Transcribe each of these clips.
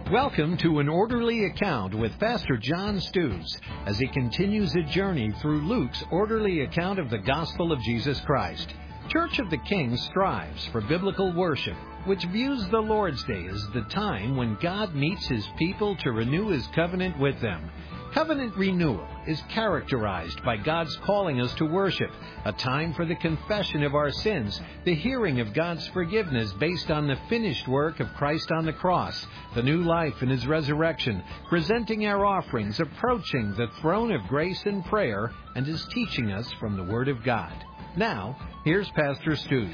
Welcome to An Orderly Account with Pastor John Stews as he continues a journey through Luke's orderly account of the gospel of Jesus Christ. Church of the King strives for biblical worship, which views the Lord's Day as the time when God meets His people to renew His covenant with them. Covenant renewal is characterized by God's calling us to worship, a time for the confession of our sins, the hearing of God's forgiveness based on the finished work of Christ on the cross, the new life in His resurrection, presenting our offerings, approaching the throne of grace in prayer, and is teaching us from the Word of God. Now, here's Pastor Stews.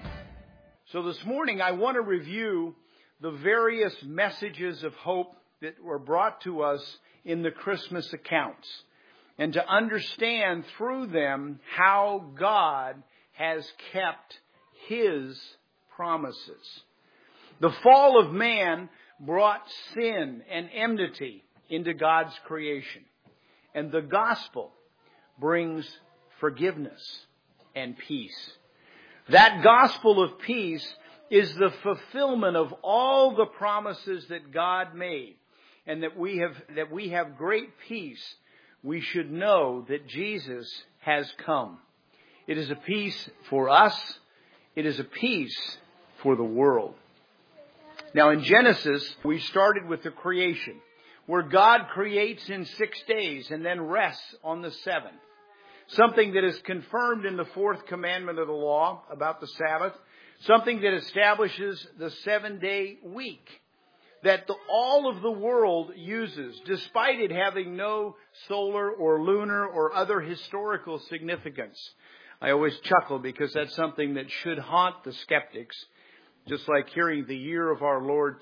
So this morning I want to review the various messages of hope that were brought to us in the Christmas accounts, and to understand through them how God has kept His promises. The fall of man brought sin and enmity into God's creation, and the gospel brings forgiveness and peace. That gospel of peace is the fulfillment of all the promises that God made. And that we have great peace, we should know that Jesus has come. It is a peace for us. It is a peace for the world. Now in Genesis, we started with the creation, where God creates in 6 days and then rests on the seventh. Something that is confirmed in the fourth commandment of the law about the Sabbath. Something that establishes the 7-day week that all of the world uses, despite it having no solar or lunar or other historical significance. I always chuckle because that's something that should haunt the skeptics, just like hearing the year of our Lord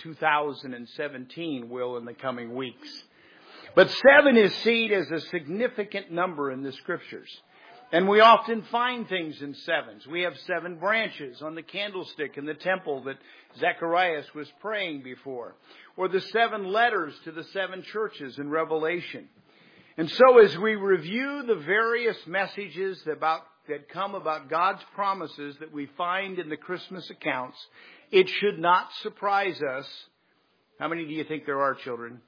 2017 will in the coming weeks. But 7 is seen as a significant number in the Scriptures. And we often find things in sevens. We have 7 branches on the candlestick in the temple that Zacharias was praying before. Or the 7 letters to the 7 churches in Revelation. And so as we review the various messages that come about God's promises that we find in the Christmas accounts, it should not surprise us. How many do you think there are, children?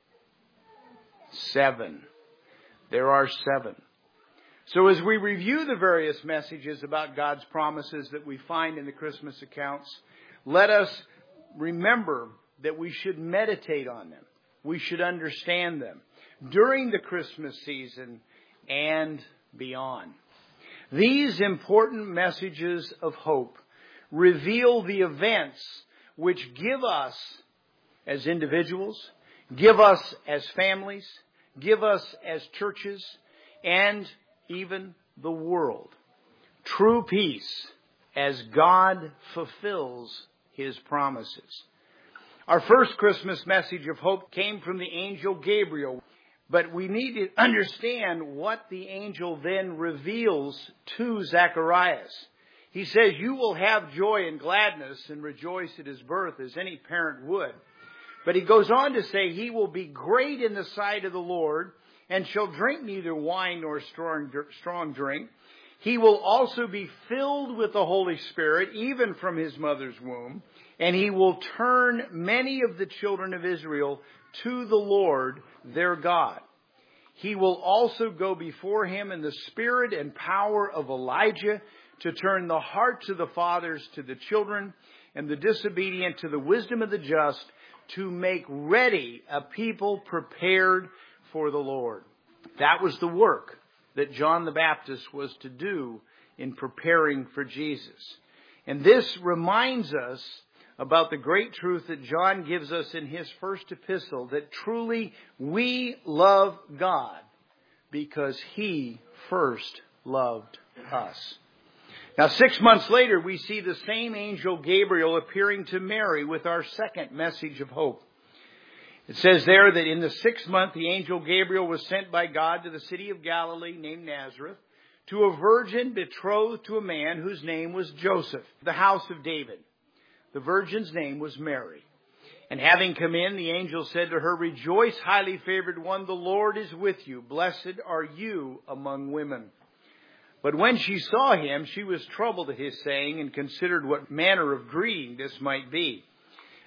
7. There are 7. So as we review the various messages about God's promises that we find in the Christmas accounts, let us remember that we should meditate on them. We should understand them during the Christmas season and beyond. These important messages of hope reveal the events which give us as individuals, give us as families, give us as churches, and even the world true peace as God fulfills His promises. Our first Christmas message of hope came from the angel Gabriel, but we need to understand what the angel then reveals to Zacharias. He says, "You will have joy and gladness and rejoice at his birth as any parent would." But he goes on to say, "He will be great in the sight of the Lord, and shall drink neither wine nor strong drink. He will also be filled with the Holy Spirit, even from his mother's womb. And he will turn many of the children of Israel to the Lord their God. He will also go before him in the spirit and power of Elijah, to turn the hearts of the fathers to the children, and the disobedient to the wisdom of the just, to make ready a people prepared for the Lord." That was the work that John the Baptist was to do in preparing for Jesus. And this reminds us about the great truth that John gives us in his first epistle, that truly we love God because He first loved us. Now 6 months later, we see the same angel Gabriel appearing to Mary with our second message of hope. It says there that in the 6th month, the angel Gabriel was sent by God to the city of Galilee named Nazareth, to a virgin betrothed to a man whose name was Joseph, the house of David. The virgin's name was Mary. And having come in, the angel said to her, "Rejoice, highly favored one, the Lord is with you. Blessed are you among women." But when she saw him, she was troubled at his saying, and considered what manner of greeting this might be.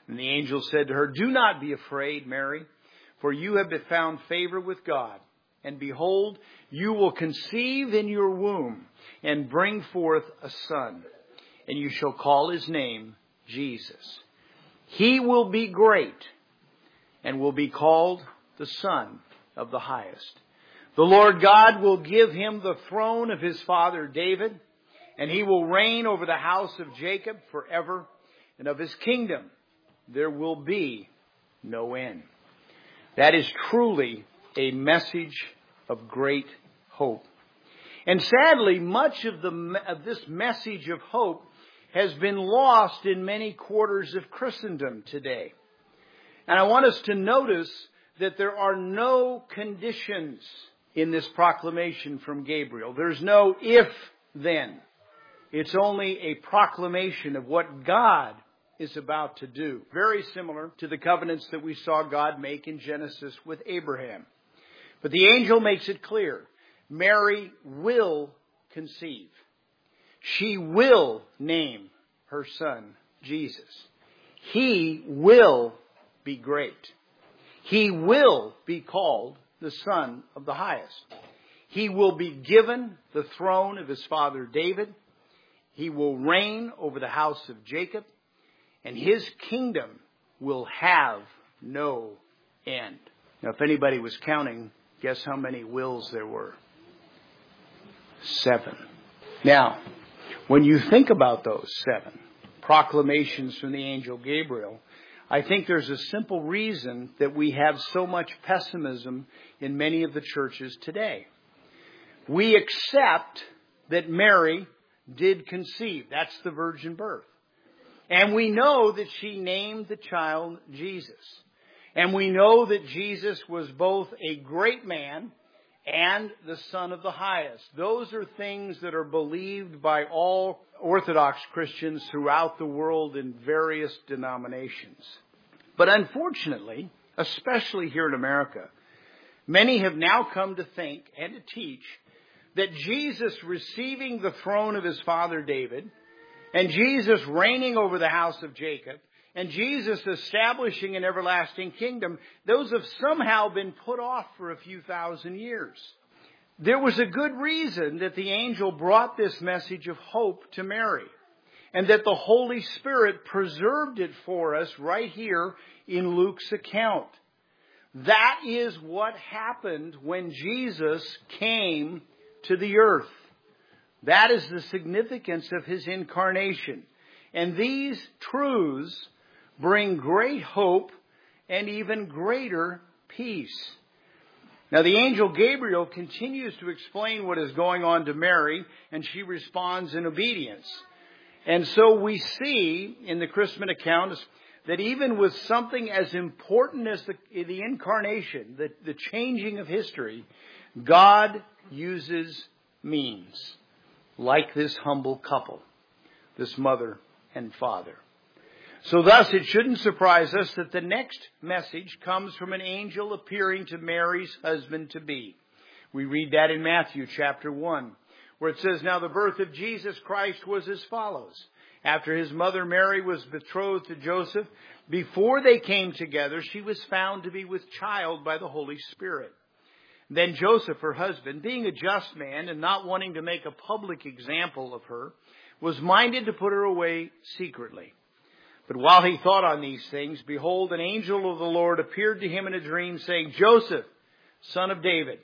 And the angel said to her, "Do not be afraid, Mary, for you have found favor with God. And behold, you will conceive in your womb and bring forth a son, and you shall call his name Jesus. He will be great and will be called the Son of the Highest. The Lord God will give him the throne of his father David, and he will reign over the house of Jacob forever, and of his kingdom there will be no end." That is truly a message of great hope. And sadly, much of this message of hope has been lost in many quarters of Christendom today. And I want us to notice that there are no conditions in this proclamation from Gabriel. There's no if then. It's only a proclamation of what God is about to do. Very similar to the covenants that we saw God make in Genesis with Abraham. But the angel makes it clear. Mary will conceive. She will name her son Jesus. He will be great. He will be called the Son of the Highest. He will be given the throne of his father David. He will reign over the house of Jacob, and his kingdom will have no end. Now, if anybody was counting, guess how many wills there were? 7. Now, when you think about those 7 proclamations from the angel Gabriel, I think there's a simple reason that we have so much pessimism in many of the churches today. We accept that Mary did conceive. That's the virgin birth. And we know that she named the child Jesus. And we know that Jesus was both a great man and the Son of the Highest. Those are things that are believed by all Orthodox Christians throughout the world in various denominations. But unfortunately, especially here in America, many have now come to think and to teach that Jesus receiving the throne of his father David, and Jesus reigning over the house of Jacob, and Jesus establishing an everlasting kingdom, those have somehow been put off for a few thousand years. There was a good reason that the angel brought this message of hope to Mary, and that the Holy Spirit preserved it for us right here in Luke's account. That is what happened when Jesus came to the earth. That is the significance of his incarnation. And these truths bring great hope and even greater peace. Now, the angel Gabriel continues to explain what is going on to Mary, and she responds in obedience. And so we see in the Christmas account that even with something as important as the incarnation, the changing of history, God uses means, like this humble couple, this mother and father. So thus, it shouldn't surprise us that the next message comes from an angel appearing to Mary's husband-to-be. We read that in Matthew chapter 1, where it says, "Now the birth of Jesus Christ was as follows. After his mother Mary was betrothed to Joseph, before they came together, she was found to be with child by the Holy Spirit. Then Joseph, her husband, being a just man and not wanting to make a public example of her, was minded to put her away secretly. But while he thought on these things, behold, an angel of the Lord appeared to him in a dream, saying, 'Joseph, son of David,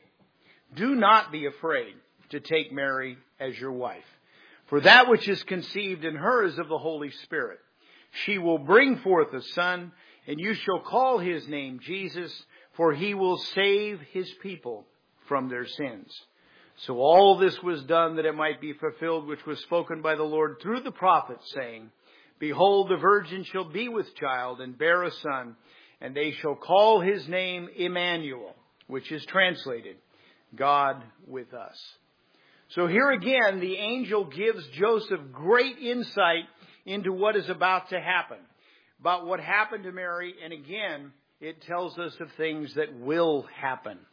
do not be afraid to take Mary as your wife. For that which is conceived in her is of the Holy Spirit. She will bring forth a son, and you shall call his name Jesus, for he will save his people from their sins.' So all this was done that it might be fulfilled, which was spoken by the Lord through the prophet, saying, 'Behold, the virgin shall be with child and bear a son, and they shall call his name Emmanuel,' which is translated, God with us." So here again, the angel gives Joseph great insight into what is about to happen, about what happened to Mary, and again, it tells us of things that will happen.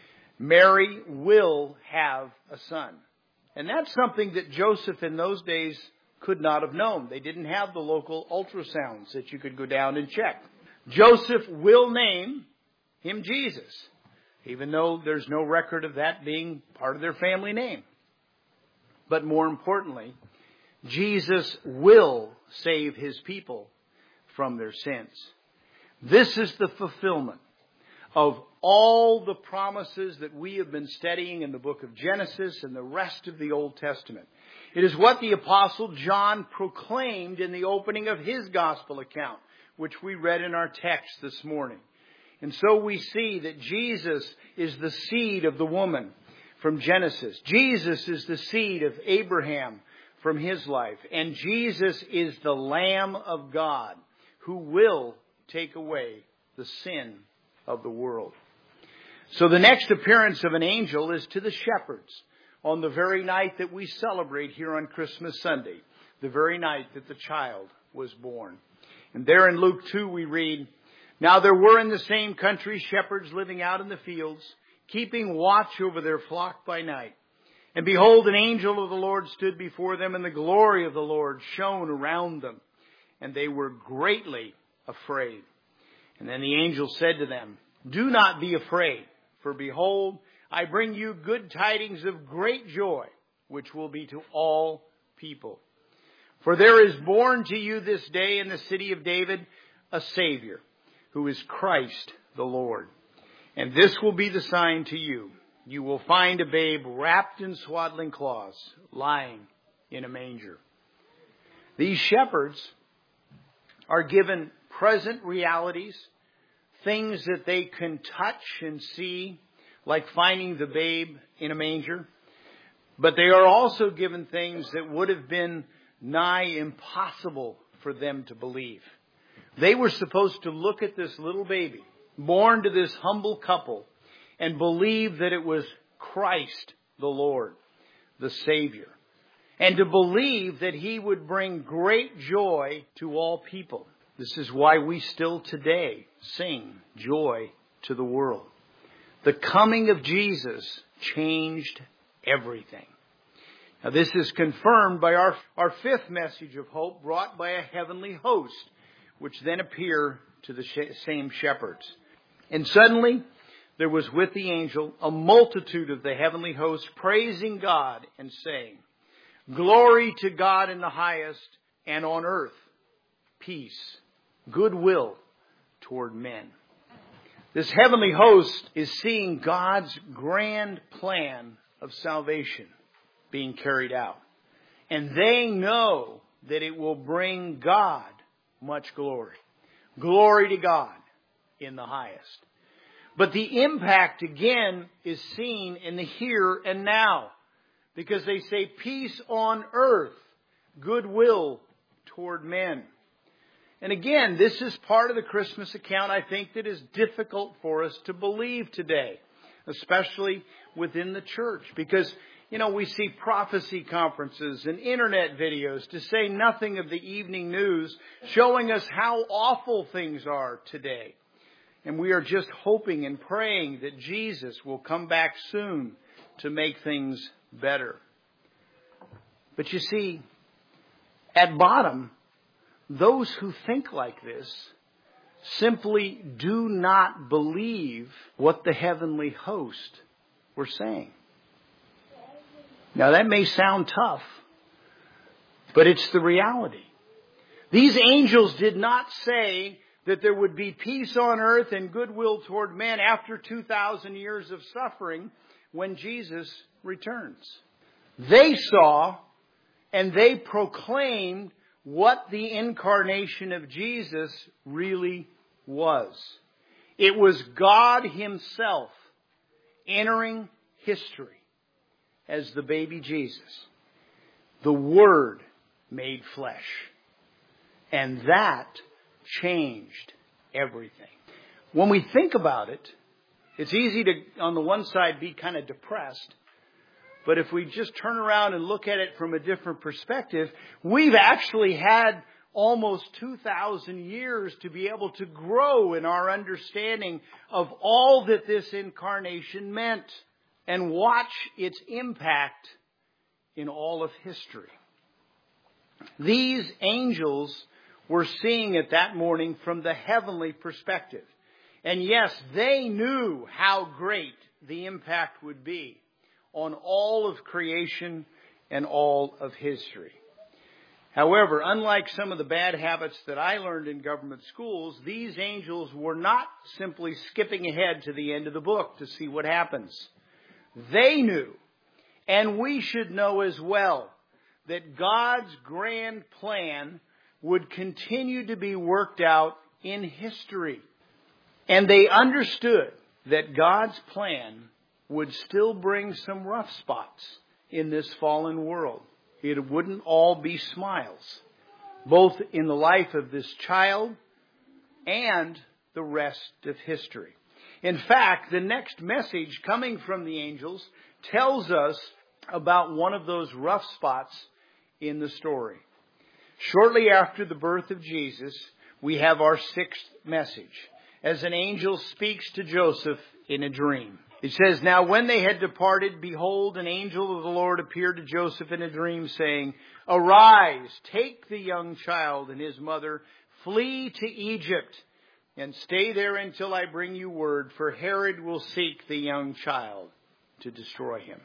Mary will have a son. And that's something that Joseph in those days could not have known. They didn't have the local ultrasounds that you could go down and check. Joseph will name him Jesus, even though there's no record of that being part of their family name. But more importantly, Jesus will save his people from their sins. This is the fulfillment of all the promises that we have been studying in the book of Genesis and the rest of the Old Testament. It is what the Apostle John proclaimed in the opening of his gospel account, which we read in our text this morning. And so we see that Jesus is the seed of the woman from Genesis. Jesus is the seed of Abraham from his life. And Jesus is the Lamb of God who will take away the sin of the world. So the next appearance of an angel is to the shepherds on the very night that we celebrate here on Christmas Sunday, the very night that the child was born. And there in Luke 2 we read, "Now there were in the same country shepherds living out in the fields, keeping watch over their flock by night. And behold, an angel of the Lord stood before them, and the glory of the Lord shone around them. And they were greatly afraid. And then the angel said to them, 'Do not be afraid, for behold, I bring you good tidings of great joy, which will be to all people. For there is born to you this day in the city of David a Savior, who is Christ the Lord. And this will be the sign to you. You will find a babe wrapped in swaddling cloths, lying in a manger.'" These shepherds are given present realities, things that they can touch and see, like finding the babe in a manger. But they are also given things that would have been nigh impossible for them to believe. They were supposed to look at this little baby, born to this humble couple, and believe that it was Christ the Lord, the Savior. And to believe that he would bring great joy to all people. This is why we still today sing joy to the world. The coming of Jesus changed everything. Now this is confirmed by our fifth message of hope brought by a heavenly host, which then appear to the same shepherds. And suddenly there was with the angel a multitude of the heavenly hosts praising God and saying, "Glory to God in the highest, and on earth peace, goodwill toward men." This heavenly host is seeing God's grand plan of salvation being carried out. And they know that it will bring God much glory. Glory to God in the highest. But the impact again is seen in the here and now. Because they say peace on earth, goodwill toward men. And again, this is part of the Christmas account, I think, that is difficult for us to believe today. Especially within the church. Because, we see prophecy conferences and internet videos, to say nothing of the evening news, showing us how awful things are today. And we are just hoping and praying that Jesus will come back soon to make things better. But you see, at bottom, those who think like this simply do not believe what the heavenly host were saying. Now that may sound tough, but it's the reality. These angels did not say that there would be peace on earth and goodwill toward men after 2,000 years of suffering when Jesus returns. They saw and they proclaimed what the incarnation of Jesus really was. It was God himself entering history as the baby Jesus, the Word made flesh. And that changed everything. When we think about it, it's easy to, on the one side, be kind of depressed. But if we just turn around and look at it from a different perspective, we've actually had almost 2,000 years to be able to grow in our understanding of all that this incarnation meant and watch its impact in all of history. These angels were seeing it that morning from the heavenly perspective. And yes, they knew how great the impact would be on all of creation and all of history. However, unlike some of the bad habits that I learned in government schools, these angels were not simply skipping ahead to the end of the book to see what happens. They knew, and we should know as well, that God's grand plan would continue to be worked out in history. And they understood that God's plan would still bring some rough spots in this fallen world. It wouldn't all be smiles, both in the life of this child and the rest of history. In fact, the next message coming from the angels tells us about one of those rough spots in the story. Shortly after the birth of Jesus, we have our sixth message, as an angel speaks to Joseph in a dream. It says, "Now when they had departed, behold, an angel of the Lord appeared to Joseph in a dream, saying, 'Arise, take the young child and his mother, flee to Egypt, and stay there until I bring you word, for Herod will seek the young child to destroy him.'"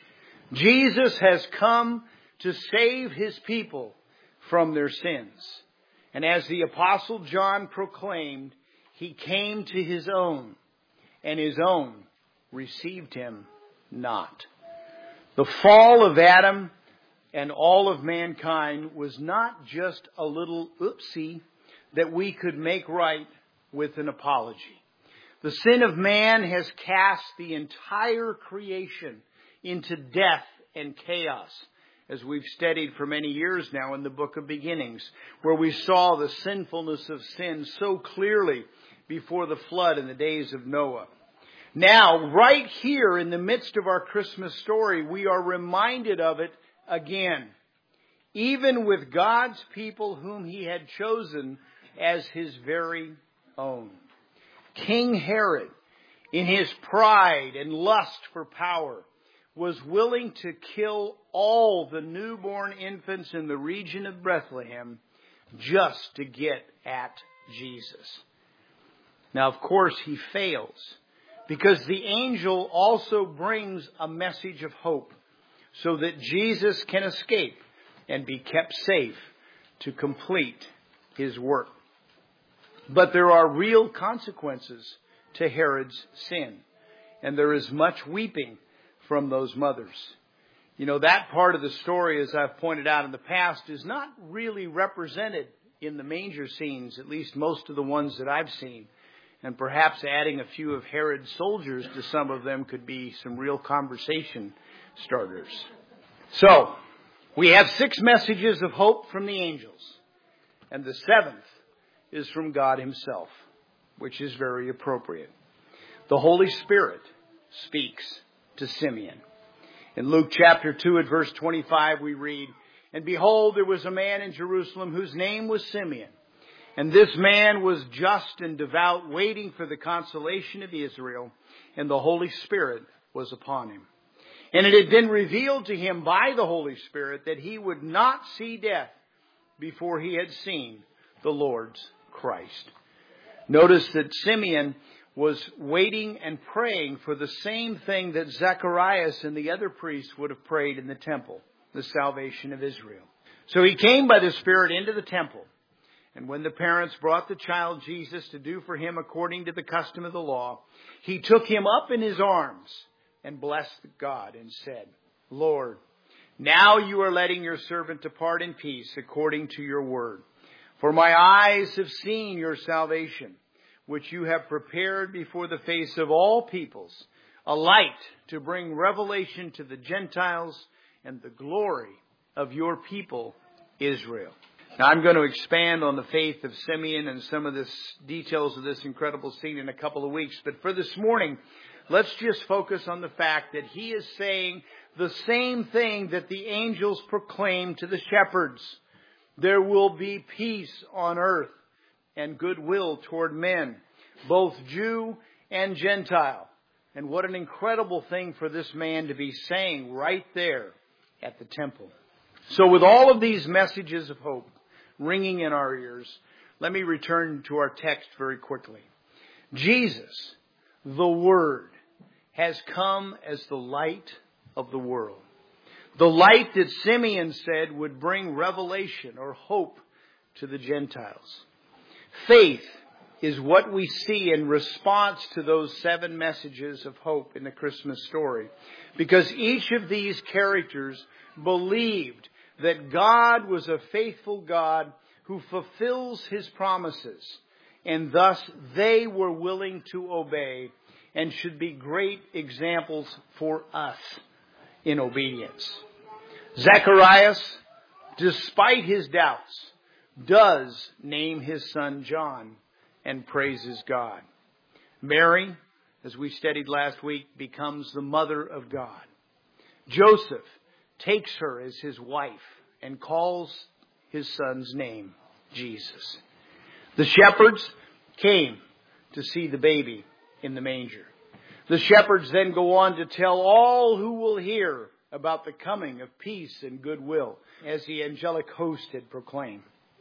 Jesus has come to save his people from their sins. And as the Apostle John proclaimed, he came to his own, and his own received him not. The fall of Adam and all of mankind was not just a little oopsie that we could make right with an apology. The sin of man has cast the entire creation into death and chaos, as we've studied for many years now in the book of Beginnings, where we saw the sinfulness of sin so clearly before the flood in the days of Noah. Now, right here in the midst of our Christmas story, we are reminded of it again, even with God's people whom he had chosen as his very own. King Herod, in his pride and lust for power, was willing to kill all the newborn infants in the region of Bethlehem just to get at Jesus. Now, of course, he fails, because the angel also brings a message of hope so that Jesus can escape and be kept safe to complete his work. But there are real consequences to Herod's sin, and there is much weeping from those mothers. You know, that part of the story, as I've pointed out in the past, is not really represented in the manger scenes, at least most of the ones that I've seen. And perhaps adding a few of Herod's soldiers to some of them could be some real conversation starters. So, we have 6 messages of hope from the angels. And the 7th is from God himself, which is very appropriate. The Holy Spirit speaks to Simeon. In Luke chapter 2 at verse 25 we read, "And behold, there was a man in Jerusalem whose name was Simeon. And this man was just and devout, waiting for the consolation of Israel, and the Holy Spirit was upon him. And it had been revealed to him by the Holy Spirit that he would not see death before he had seen the Lord's Christ." Notice that Simeon was waiting and praying for the same thing that Zacharias and the other priests would have prayed in the temple, the salvation of Israel. So he came by the Spirit into the temple. And when the parents brought the child Jesus to do for him according to the custom of the law, he took him up in his arms and blessed God and said, "Lord, now you are letting your servant depart in peace according to your word. For my eyes have seen your salvation, which you have prepared before the face of all peoples, a light to bring revelation to the Gentiles and the glory of your people, Israel." Now, I'm going to expand on the faith of Simeon and some of the details of this incredible scene in a couple of weeks. But for this morning, let's just focus on the fact that he is saying the same thing that the angels proclaimed to the shepherds. There will be peace on earth and goodwill toward men, both Jew and Gentile. And what an incredible thing for this man to be saying right there at the temple. So with all of these messages of hope ringing in our ears, let me return to our text very quickly. Jesus, the Word, has come as the light of the world. The light that Simeon said would bring revelation or hope to the Gentiles. Faith is what we see in response to those 7 messages of hope in the Christmas story. Because each of these characters believed that God was a faithful God who fulfills His promises. And thus they were willing to obey and should be great examples for us in obedience. Zacharias, despite his doubts, does name his son John and praises God. Mary, as we studied last week, becomes the mother of God. Joseph takes her as his wife and calls his son's name Jesus. The shepherds came to see the baby in the manger. The shepherds then go on to tell all who will hear about the coming of peace and goodwill, as the angelic host had proclaimed.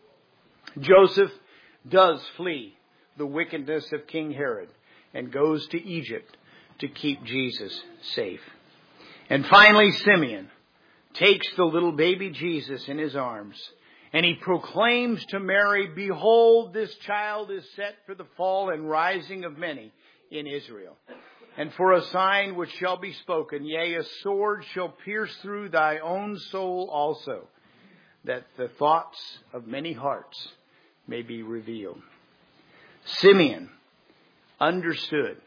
Joseph does flee the wickedness of King Herod and goes to Egypt to keep Jesus safe. And finally, Simeon takes the little baby Jesus in his arms and he proclaims to Mary, "Behold, this child is set for the fall and rising of many in Israel. And for a sign which shall be spoken, yea, a sword shall pierce through thy own soul also, that the thoughts of many hearts may be revealed." Simeon understood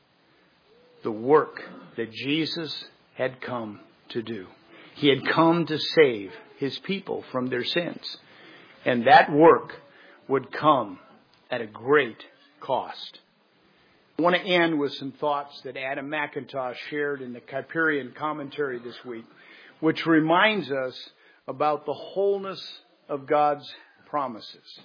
the work that Jesus had come to do. He had come to save his people from their sins. And that work would come at a great cost. I want to end with some thoughts that Adam McIntosh shared in the Kuyperian commentary this week, which reminds us about the wholeness of God's promises.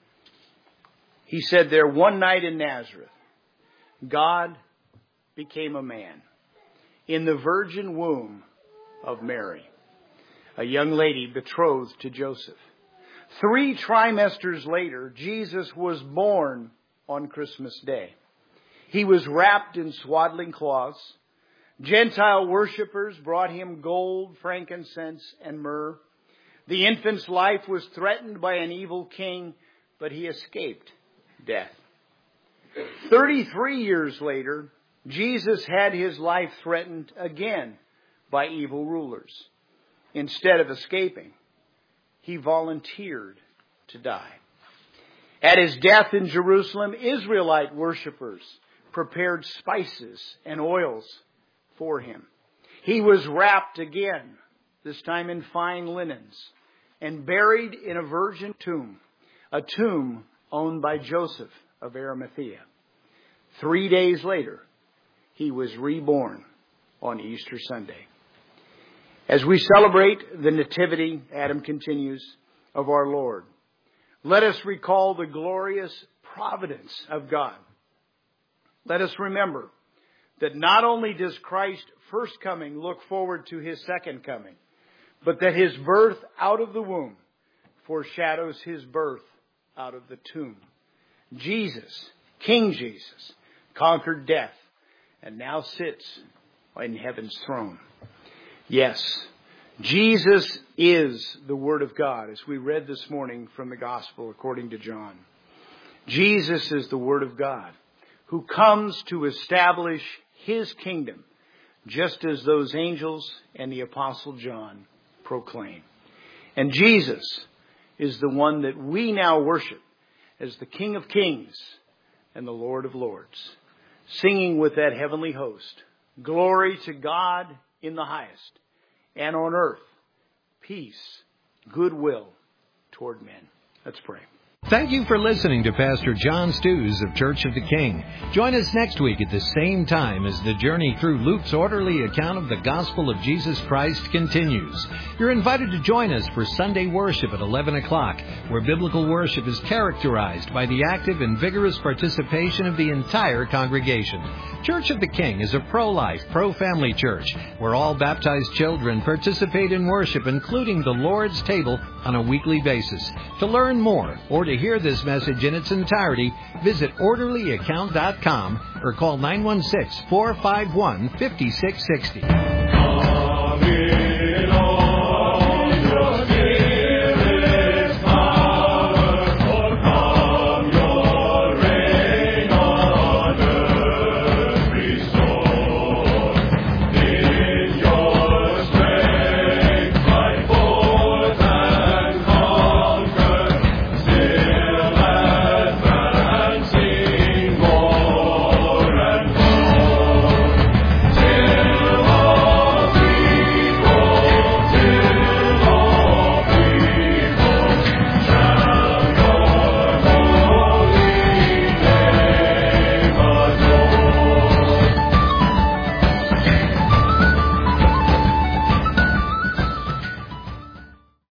He said there, one night in Nazareth, God became a man in the virgin womb of Mary, a young lady betrothed to Joseph. 3 trimesters later, Jesus was born on Christmas Day. He was wrapped in swaddling cloths. Gentile worshippers brought him gold, frankincense, and myrrh. The infant's life was threatened by an evil king, but he escaped death. 33 years later, Jesus had his life threatened again by evil rulers. Instead of escaping, he volunteered to die. At his death in Jerusalem, Israelite worshippers prepared spices and oils for him. He was wrapped again, this time in fine linens, and buried in a virgin tomb, a tomb owned by Joseph of Arimathea. 3 days later, he was reborn on Easter Sunday. As we celebrate the nativity, Adam continues, of our Lord, let us recall the glorious providence of God. Let us remember that not only does Christ's first coming look forward to his second coming, but that his birth out of the womb foreshadows his birth out of the tomb. Jesus, King Jesus, conquered death and now sits in heaven's throne. Yes, Jesus is the Word of God, as we read this morning from the Gospel according to John. Jesus is the Word of God, who comes to establish his kingdom, just as those angels and the Apostle John proclaim. And Jesus is the one that we now worship as the King of Kings and the Lord of Lords, singing with that heavenly host, glory to God in the highest, and on earth, peace, goodwill toward men. Let's pray. Thank you for listening to Pastor John Stews of Church of the King. Join us next week at the same time as the journey through Luke's orderly account of the gospel of Jesus Christ continues. You're invited to join us for Sunday worship at 11 o'clock, where biblical worship is characterized by the active and vigorous participation of the entire congregation. Church of the King is a pro-life, pro-family church where all baptized children participate in worship, including the Lord's table, on a weekly basis. To learn more or to hear this message in its entirety, visit orderlyaccount.com or call 916-451-5660.